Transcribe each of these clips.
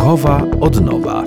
Duchowa odnowa.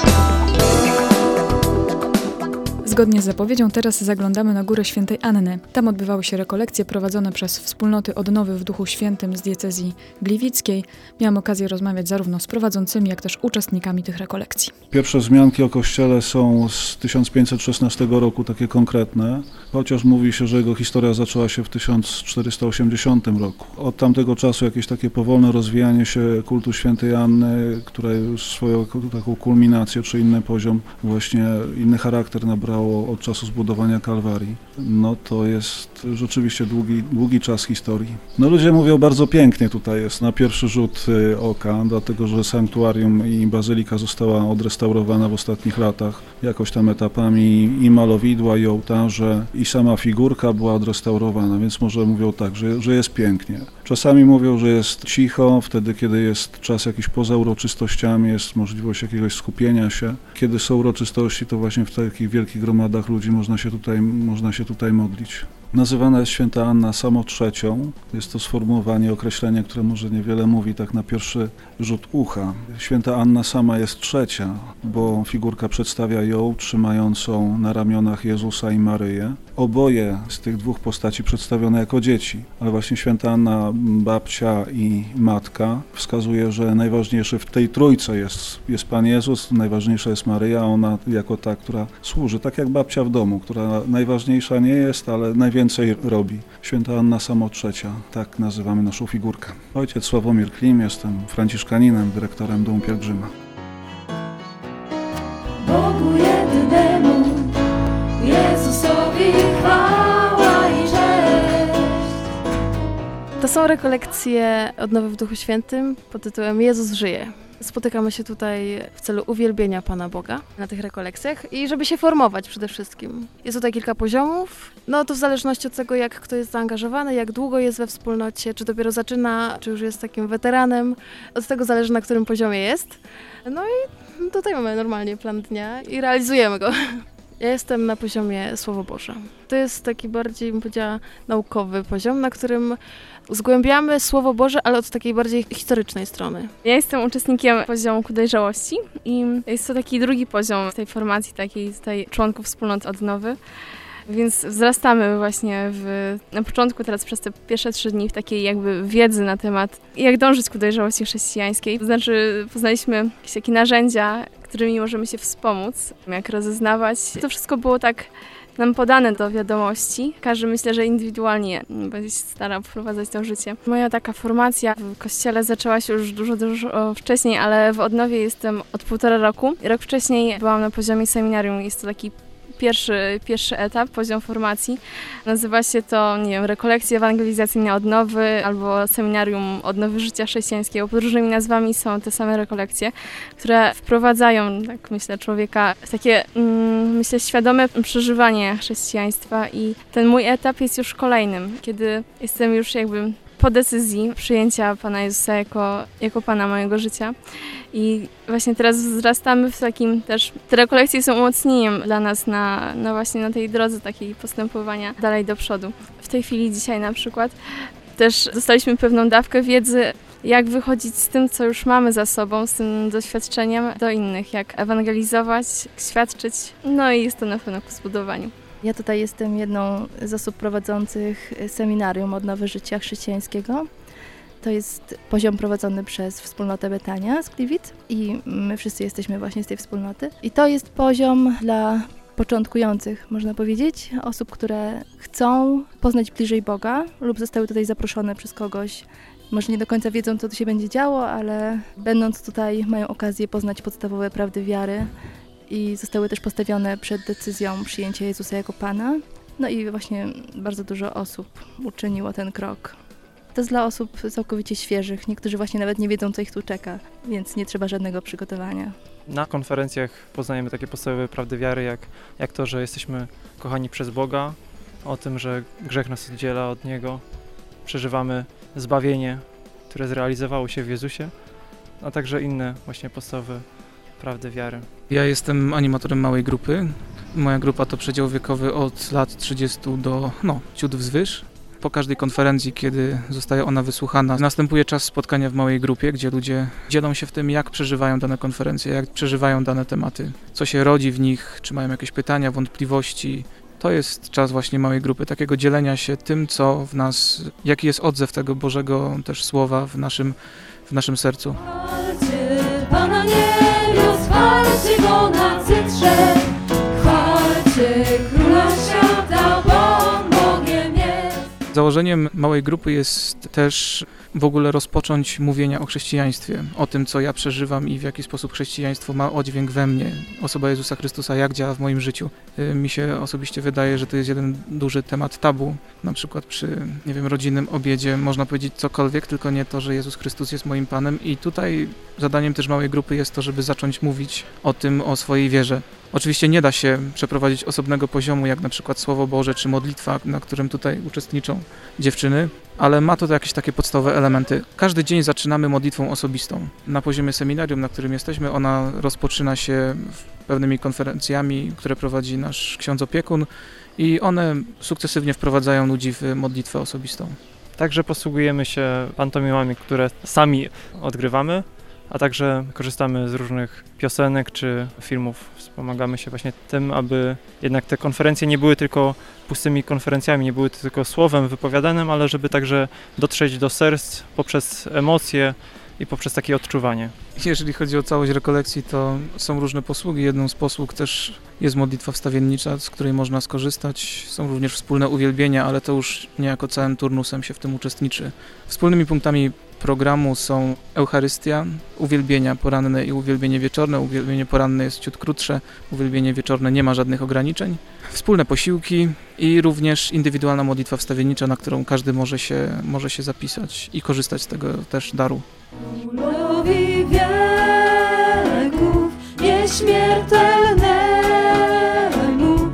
Zgodnie z zapowiedzią teraz zaglądamy na Górę Świętej Anny. Tam odbywały się rekolekcje prowadzone przez wspólnoty odnowy w Duchu Świętym z diecezji gliwickiej. Miałam okazję rozmawiać zarówno z prowadzącymi, jak też uczestnikami tych rekolekcji. Pierwsze wzmianki o kościele są z 1516 roku, takie konkretne, chociaż mówi się, że jego historia zaczęła się w 1480 roku. Od tamtego czasu jakieś takie powolne rozwijanie się kultu Świętej Anny, które już swoją taką kulminację, czy inny poziom, właśnie inny charakter nabrało od czasu zbudowania Kalwarii. No to jest rzeczywiście długi czas historii. No ludzie mówią, bardzo pięknie tutaj jest na pierwszy rzut oka, dlatego że sanktuarium i bazylika została odrestaurowana w ostatnich latach jakoś tam etapami i malowidła, i ołtarze, i sama figurka była odrestaurowana, więc może mówią tak, że jest pięknie. Czasami mówią, że jest cicho, wtedy kiedy jest czas jakiś poza uroczystościami, jest możliwość jakiegoś skupienia się. Kiedy są uroczystości, to właśnie w takich wielkich gromadach ludzi można się tutaj modlić. Nazywana jest Święta Anna samą trzecią. Jest to sformułowanie, określenie, które może niewiele mówi tak na pierwszy rzut ucha. Święta Anna sama jest trzecia, bo figurka przedstawia ją trzymającą na ramionach Jezusa i Maryję. Oboje z tych dwóch postaci przedstawione jako dzieci, ale właśnie Święta Anna, babcia i matka, wskazuje, że najważniejszy w tej trójce jest Pan Jezus, najważniejsza jest Maryja, ona jako ta, która służy, tak jak babcia w domu, która najważniejsza nie jest, ale najwięcej robi. Święta Anna samo trzecia, tak nazywamy naszą figurkę. Ojciec Sławomir Klim, jestem franciszkaninem, dyrektorem Domu Pielgrzyma. Bogu jednemu, Jezusowi chwała i cześć. To są rekolekcje odnowy w Duchu Świętym pod tytułem Jezus żyje. Spotykamy się tutaj w celu uwielbienia Pana Boga na tych rekolekcjach i żeby się formować przede wszystkim. Jest tutaj kilka poziomów, no to w zależności od tego, jak kto jest zaangażowany, jak długo jest we wspólnocie, czy dopiero zaczyna, czy już jest takim weteranem. Od tego zależy, na którym poziomie jest. No i tutaj mamy normalnie plan dnia i realizujemy go. Ja jestem na poziomie Słowo Boże. To jest taki bardziej, bym powiedziała, naukowy poziom, na którym zgłębiamy Słowo Boże, ale od takiej bardziej historycznej strony. Ja jestem uczestnikiem poziomu ku dojrzałości i jest to taki drugi poziom tej formacji, takiej tutaj członków wspólnot odnowy. Więc wzrastamy właśnie na początku, teraz przez te pierwsze 3 dni w takiej jakby wiedzy na temat, jak dążyć ku dojrzałości chrześcijańskiej. To znaczy poznaliśmy jakieś takie narzędzia, którymi możemy się wspomóc, jak rozeznawać. To wszystko było tak nam podane do wiadomości. Każdy, myślę, że indywidualnie będzie się starał wprowadzać to w życie. Moja taka formacja w kościele zaczęła się już dużo wcześniej, ale w odnowie jestem od 1,5 roku. Rok wcześniej byłam na poziomie seminarium. Jest to taki pierwszy etap, poziom formacji. Nazywa się to, nie wiem, rekolekcje ewangelizacyjne odnowy albo seminarium odnowy życia chrześcijańskiego. Pod różnymi nazwami są te same rekolekcje, które wprowadzają, tak myślę, człowieka w takie, myślę, świadome przeżywanie chrześcijaństwa i ten mój etap jest już kolejnym, kiedy jestem już jakby po decyzji przyjęcia Pana Jezusa jako Pana mojego życia. I właśnie teraz wzrastamy w takim też, te rekolekcje są umocnieniem dla nas na właśnie na tej drodze takiej postępowania dalej do przodu. W tej chwili dzisiaj na przykład też dostaliśmy pewną dawkę wiedzy, jak wychodzić z tym, co już mamy za sobą, z tym doświadczeniem do innych, jak ewangelizować, świadczyć, no i jest to na pewno ku zbudowaniu. Ja tutaj jestem jedną z osób prowadzących seminarium odnowy życia chrześcijańskiego. To jest poziom prowadzony przez wspólnotę Betania z Gliwic i my wszyscy jesteśmy właśnie z tej wspólnoty. I to jest poziom dla początkujących, można powiedzieć, osób, które chcą poznać bliżej Boga lub zostały tutaj zaproszone przez kogoś. Może nie do końca wiedzą, co tu się będzie działo, ale będąc tutaj mają okazję poznać podstawowe prawdy wiary i zostały też postawione przed decyzją przyjęcia Jezusa jako Pana. No i właśnie bardzo dużo osób uczyniło ten krok. To jest dla osób całkowicie świeżych. Niektórzy właśnie nawet nie wiedzą, co ich tu czeka, więc nie trzeba żadnego przygotowania. Na konferencjach poznajemy takie podstawowe prawdy wiary, jak to, że jesteśmy kochani przez Boga, o tym, że grzech nas oddziela od Niego, przeżywamy zbawienie, które zrealizowało się w Jezusie, a także inne właśnie podstawowe prawdy wiary. Ja jestem animatorem małej grupy. Moja grupa to przedział wiekowy od lat 30 do ciut wzwyż. Po każdej konferencji, kiedy zostaje ona wysłuchana, następuje czas spotkania w małej grupie, gdzie ludzie dzielą się w tym, jak przeżywają dane konferencje, jak przeżywają dane tematy, co się rodzi w nich, czy mają jakieś pytania, wątpliwości. To jest czas właśnie małej grupy, takiego dzielenia się tym, co w nas, jaki jest odzew tego Bożego też Słowa w naszym sercu. Chwalcie Pana niebios, chwalcie Go na cytrze, chwalcie Króla świata, bo On Bogiem jest. Założeniem małej grupy jest też w ogóle rozpocząć mówienia o chrześcijaństwie, o tym, co ja przeżywam i w jaki sposób chrześcijaństwo ma oddźwięk we mnie, osoba Jezusa Chrystusa, jak działa w moim życiu. Mi się osobiście wydaje, że to jest jeden duży temat tabu, na przykład przy, rodzinnym obiedzie można powiedzieć cokolwiek, tylko nie to, że Jezus Chrystus jest moim Panem i tutaj zadaniem też małej grupy jest to, żeby zacząć mówić o tym, o swojej wierze. Oczywiście nie da się przeprowadzić osobnego poziomu, jak na przykład Słowo Boże czy modlitwa, na którym tutaj uczestniczą dziewczyny, ale ma to jakieś takie podstawowe elementy. Każdy dzień zaczynamy modlitwą osobistą. Na poziomie seminarium, na którym jesteśmy, ona rozpoczyna się pewnymi konferencjami, które prowadzi nasz ksiądz opiekun i one sukcesywnie wprowadzają ludzi w modlitwę osobistą. Także posługujemy się pantomimami, które sami odgrywamy, a także korzystamy z różnych piosenek czy filmów. Wspomagamy się właśnie tym, aby jednak te konferencje nie były tylko pustymi konferencjami, nie były tylko słowem wypowiadanym, ale żeby także dotrzeć do serc poprzez emocje i poprzez takie odczuwanie. Jeżeli chodzi o całość rekolekcji, to są różne posługi. Jedną z posług też jest modlitwa wstawiennicza, z której można skorzystać. Są również wspólne uwielbienia, ale to już niejako całym turnusem się w tym uczestniczy. Wspólnymi punktami programu są Eucharystia, uwielbienia poranne i uwielbienie wieczorne. Uwielbienie poranne jest ciut krótsze, uwielbienie wieczorne nie ma żadnych ograniczeń. Wspólne posiłki i również indywidualna modlitwa wstawiennicza, na którą każdy może się zapisać i korzystać z tego też daru. Królowi wieków, nieśmiertelnemu,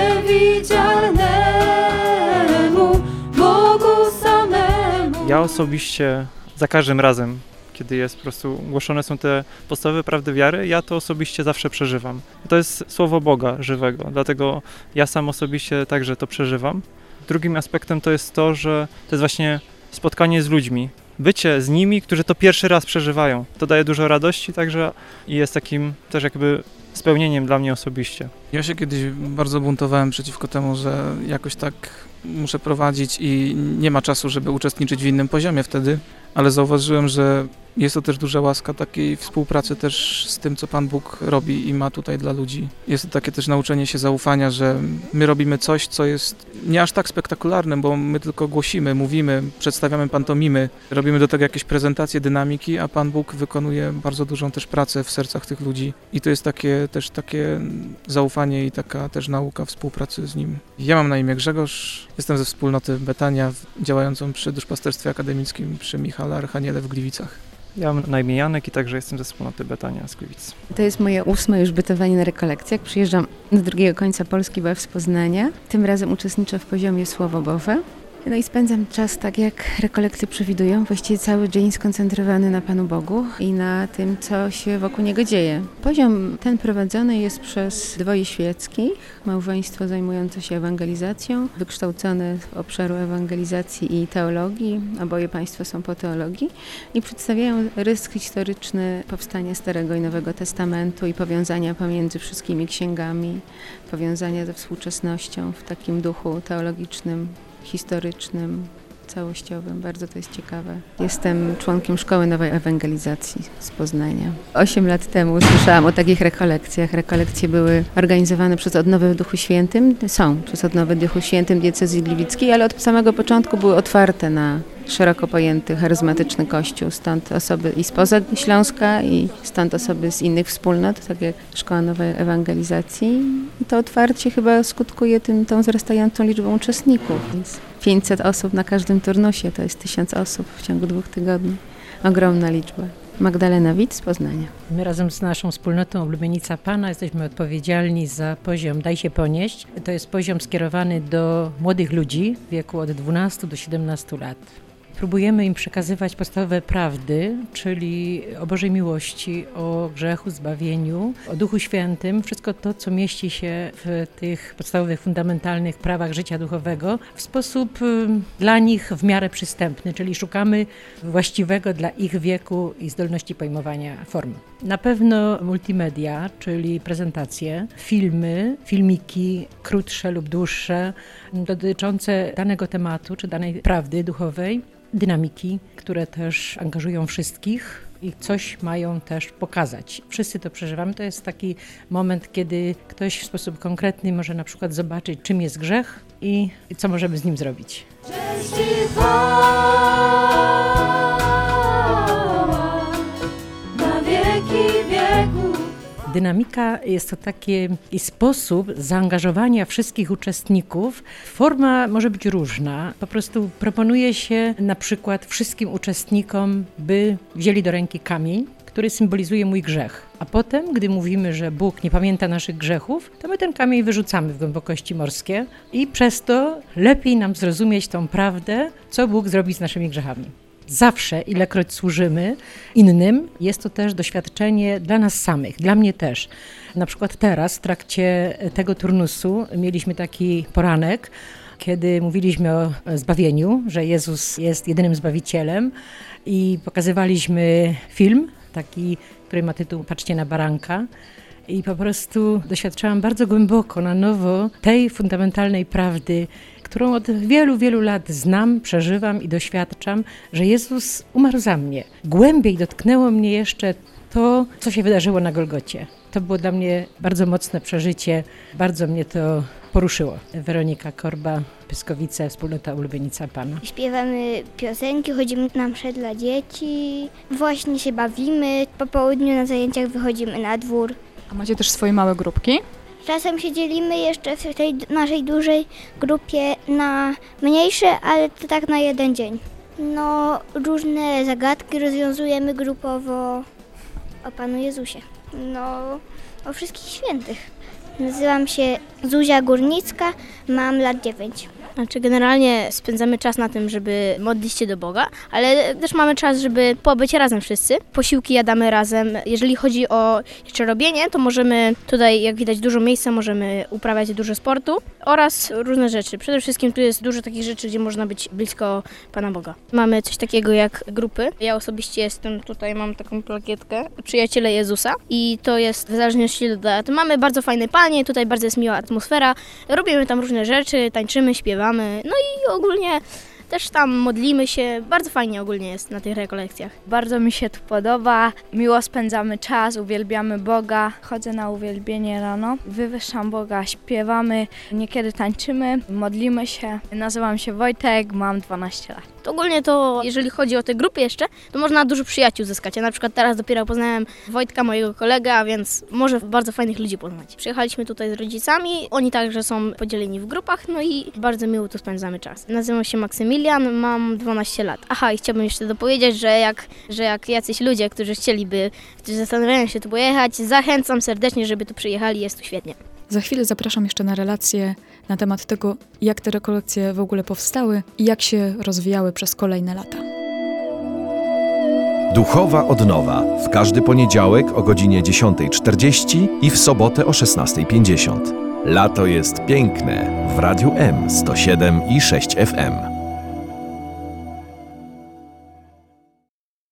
niewidzialnemu, Bogu samemu. Ja osobiście za każdym razem, kiedy jest po prostu głoszone są te podstawowe prawdy wiary, ja to osobiście zawsze przeżywam. To jest Słowo Boga żywego, dlatego ja sam osobiście także to przeżywam. Drugim aspektem to jest to, że to jest właśnie spotkanie z ludźmi, bycie z nimi, którzy to pierwszy raz przeżywają. To daje dużo radości także i jest takim też jakby spełnieniem dla mnie osobiście. Ja się kiedyś bardzo buntowałem przeciwko temu, że jakoś tak muszę prowadzić i nie ma czasu, żeby uczestniczyć w innym poziomie wtedy, ale zauważyłem, że jest to też duża łaska takiej współpracy też z tym, co Pan Bóg robi i ma tutaj dla ludzi. Jest to takie też nauczenie się zaufania, że my robimy coś, co jest nie aż tak spektakularne, bo my tylko głosimy, mówimy, przedstawiamy pantomimy, robimy do tego jakieś prezentacje, dynamiki, a Pan Bóg wykonuje bardzo dużą też pracę w sercach tych ludzi i to jest takie zaufanie i taka też nauka współpracy z Nim. Ja mam na imię Grzegorz, jestem ze wspólnoty Betania, działającą przy Duszpasterstwie Akademickim przy Michale Archaniele w Gliwicach. Ja mam na imię Janek i także jestem ze wspólnoty Betania z Gliwic. To jest moje 8. już bytowanie na rekolekcjach. Przyjeżdżam do drugiego końca Polski, bo z Poznania. Tym razem uczestniczę w poziomie Słowo Boże. No i spędzam czas tak, jak rekolekcje przewidują, właściwie cały dzień skoncentrowany na Panu Bogu i na tym, co się wokół Niego dzieje. Poziom ten prowadzony jest przez dwoje świeckich, małżeństwo zajmujące się ewangelizacją, wykształcone z obszaru ewangelizacji i teologii, oboje państwo są po teologii i przedstawiają rys historyczny powstania Starego i Nowego Testamentu i powiązania pomiędzy wszystkimi księgami, powiązania ze współczesnością w takim duchu teologicznym, historycznym, całościowym. Bardzo to jest ciekawe. Jestem członkiem Szkoły Nowej Ewangelizacji z Poznania. 8 lat temu usłyszałam o takich rekolekcjach. Rekolekcje były organizowane przez Odnowę w Duchu Świętym. Są przez Odnowę w Duchu Świętym diecezji gliwickiej, ale od samego początku były otwarte na szeroko pojęty charyzmatyczny kościół. Stąd osoby i spoza Śląska i stąd osoby z innych wspólnot, tak jak Szkoła Nowej Ewangelizacji. I to otwarcie chyba skutkuje tą wzrastającą liczbą uczestników. Więc 500 osób na każdym turnusie, to jest 1000 osób w ciągu 2 tygodni. Ogromna liczba. Magdalena Wit z Poznania. My razem z naszą wspólnotą Oblubienica Pana jesteśmy odpowiedzialni za poziom Daj się ponieść. To jest poziom skierowany do młodych ludzi w wieku od 12 do 17 lat. Próbujemy im przekazywać podstawowe prawdy, czyli o Bożej miłości, o grzechu, zbawieniu, o Duchu Świętym. Wszystko to, co mieści się w tych podstawowych, fundamentalnych prawach życia duchowego w sposób dla nich w miarę przystępny, czyli szukamy właściwego dla ich wieku i zdolności pojmowania form. Na pewno multimedia, czyli prezentacje, filmy, filmiki krótsze lub dłuższe, dotyczące danego tematu czy danej prawdy duchowej, dynamiki, które też angażują wszystkich i coś mają też pokazać. Wszyscy to przeżywamy. To jest taki moment, kiedy ktoś w sposób konkretny może na przykład zobaczyć, czym jest grzech i co możemy z nim zrobić. Cześć i chwała na wieki wieków. Dynamika jest to taki sposób zaangażowania wszystkich uczestników. Forma może być różna. Po prostu proponuje się na przykład wszystkim uczestnikom, by wzięli do ręki kamień, który symbolizuje mój grzech. A potem, gdy mówimy, że Bóg nie pamięta naszych grzechów, to my ten kamień wyrzucamy w głębokości morskie i przez to lepiej nam zrozumieć tą prawdę, co Bóg zrobi z naszymi grzechami. Zawsze, ilekroć służymy innym, jest to też doświadczenie dla nas samych, dla mnie też. Na przykład teraz, w trakcie tego turnusu, mieliśmy taki poranek, kiedy mówiliśmy o zbawieniu, że Jezus jest jedynym Zbawicielem i pokazywaliśmy film, taki, który ma tytuł Patrzcie na baranka. I po prostu doświadczałam bardzo głęboko, na nowo tej fundamentalnej prawdy, którą od wielu, wielu lat znam, przeżywam i doświadczam, że Jezus umarł za mnie. Głębiej dotknęło mnie jeszcze to, co się wydarzyło na Golgocie. To było dla mnie bardzo mocne przeżycie, bardzo mnie to poruszyło. Weronika Korba, Pyskowice, Wspólnota Ulubienica Pana. Śpiewamy piosenki, chodzimy na msze dla dzieci, właśnie się bawimy, po południu na zajęciach wychodzimy na dwór. A macie też swoje małe grupki? Czasem się dzielimy jeszcze w tej naszej dużej grupie na mniejsze, ale to tak na jeden dzień. No, różne zagadki rozwiązujemy grupowo o Panu Jezusie. No, o wszystkich świętych. Nazywam się Zuzia Górnicka, mam lat 9. Znaczy generalnie spędzamy czas na tym, żeby modlić się do Boga, ale też mamy czas, żeby pobyć razem wszyscy. Posiłki jadamy razem. Jeżeli chodzi o jeszcze robienie, to możemy tutaj, jak widać, dużo miejsca, możemy uprawiać dużo sportu oraz różne rzeczy. Przede wszystkim tu jest dużo takich rzeczy, gdzie można być blisko Pana Boga. Mamy coś takiego jak grupy. Ja osobiście jestem, tutaj mam taką plakietkę, Przyjaciele Jezusa i to jest w zależności od lat. Mamy bardzo fajne panie, tutaj bardzo jest miła atmosfera. Robimy tam różne rzeczy, tańczymy, śpiewamy. No i ogólnie też tam modlimy się. Bardzo fajnie ogólnie jest na tych rekolekcjach. Bardzo mi się tu podoba. Miło spędzamy czas, uwielbiamy Boga. Chodzę na uwielbienie rano, wywyższam Boga, śpiewamy, niekiedy tańczymy, modlimy się. Nazywam się Wojtek, mam 12 lat. To ogólnie to, jeżeli chodzi o te grupy jeszcze, to można dużo przyjaciół zyskać. Ja na przykład teraz dopiero poznałem Wojtka, mojego kolegę, a więc może bardzo fajnych ludzi poznać. Przyjechaliśmy tutaj z rodzicami, oni także są podzieleni w grupach, no i bardzo miło tu spędzamy czas. Nazywam się Maksymilian, mam 12 lat. Aha, i chciałbym jeszcze dopowiedzieć, że jak jacyś ludzie, którzy zastanawiają się tu pojechać, zachęcam serdecznie, żeby tu przyjechali, jest tu świetnie. Za chwilę zapraszam jeszcze na relację na temat tego, jak te rekolekcje w ogóle powstały i jak się rozwijały przez kolejne lata. Duchowa Odnowa w każdy poniedziałek o godzinie 10:40 i w sobotę o 16:50. Lato jest piękne w Radiu M 107,6 FM.